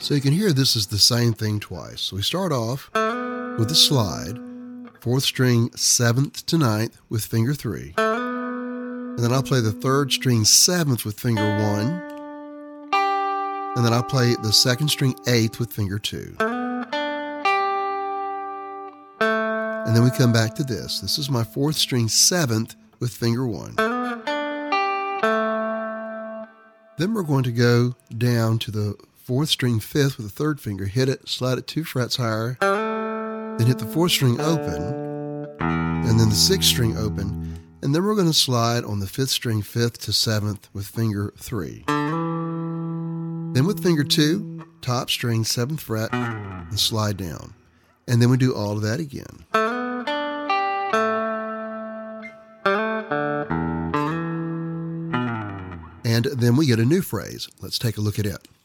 So you can hear this is the same thing twice. So we start off with the slide, 4th string 7th to 9th with finger 3. And then I'll play the 3rd string 7th with finger 1. And then I'll play the 2nd string 8th with finger 2. And then we come back to this. This is my 4th string 7th with finger 1. Then we're going to go down to the 4th string 5th with the 3rd finger, hit it, slide it 2 frets higher, then hit the 4th string open, and then the 6th string open, and then we're going to slide on the 5th string 5th to 7th with finger 3. Then with finger 2, top string 7th fret, and slide down. And then we do all of that again. And then we get a new phrase. Let's take a look at it.